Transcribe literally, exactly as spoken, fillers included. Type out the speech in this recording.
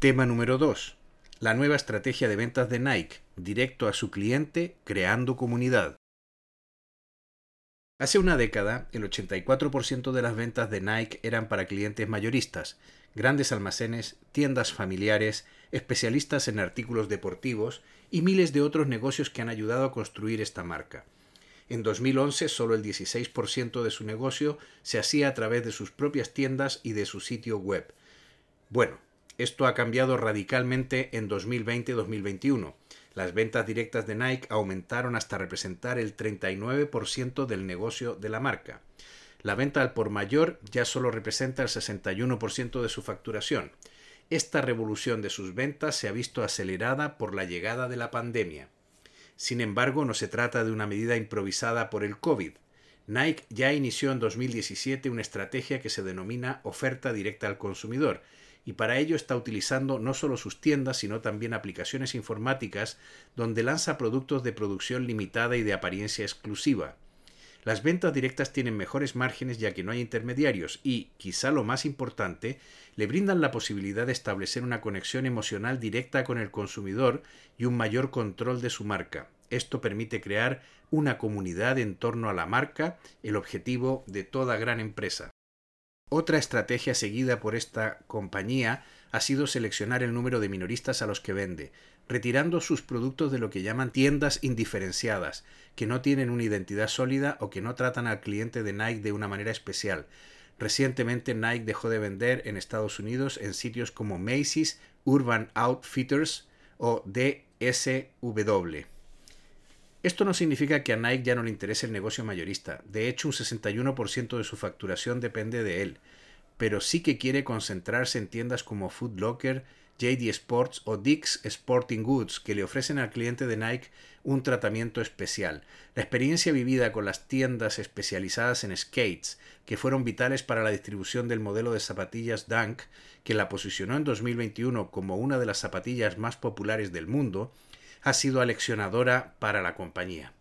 Tema número dos. La nueva estrategia de ventas de Nike, directo a su cliente, creando comunidad. Hace una década, el ochenta y cuatro por ciento de las ventas de Nike eran para clientes mayoristas, grandes almacenes, tiendas familiares, especialistas en artículos deportivos y miles de otros negocios que han ayudado a construir esta marca. En dos mil once, solo el dieciséis por ciento de su negocio se hacía a través de sus propias tiendas y de su sitio web. Bueno, esto ha cambiado radicalmente en dos mil veinte dos mil veintiuno. Las ventas directas de Nike aumentaron hasta representar el treinta y nueve por ciento del negocio de la marca. La venta al por mayor ya solo representa el sesenta y uno por ciento de su facturación. Esta revolución de sus ventas se ha visto acelerada por la llegada de la pandemia. Sin embargo, no se trata de una medida improvisada por el COVID. Nike ya inició en dos mil diecisiete una estrategia que se denomina oferta directa al consumidor, y para ello está utilizando no solo sus tiendas, sino también aplicaciones informáticas donde lanza productos de producción limitada y de apariencia exclusiva. Las ventas directas tienen mejores márgenes ya que no hay intermediarios y, quizá lo más importante, le brindan la posibilidad de establecer una conexión emocional directa con el consumidor y un mayor control de su marca. Esto permite crear una comunidad en torno a la marca, el objetivo de toda gran empresa. Otra estrategia seguida por esta compañía ha sido seleccionar el número de minoristas a los que vende, retirando sus productos de lo que llaman tiendas indiferenciadas, que no tienen una identidad sólida o que no tratan al cliente de Nike de una manera especial. Recientemente Nike dejó de vender en Estados Unidos en sitios como Macy's, Urban Outfitters o D S W. Esto no significa que a Nike ya no le interese el negocio mayorista. De hecho, un sesenta y uno por ciento de su facturación depende de él. Pero sí que quiere concentrarse en tiendas como Foot Locker, J D Sports o Dick's Sporting Goods, que le ofrecen al cliente de Nike un tratamiento especial. La experiencia vivida con las tiendas especializadas en skates, que fueron vitales para la distribución del modelo de zapatillas Dunk, que la posicionó en dos mil veintiuno como una de las zapatillas más populares del mundo, ha sido aleccionadora para la compañía.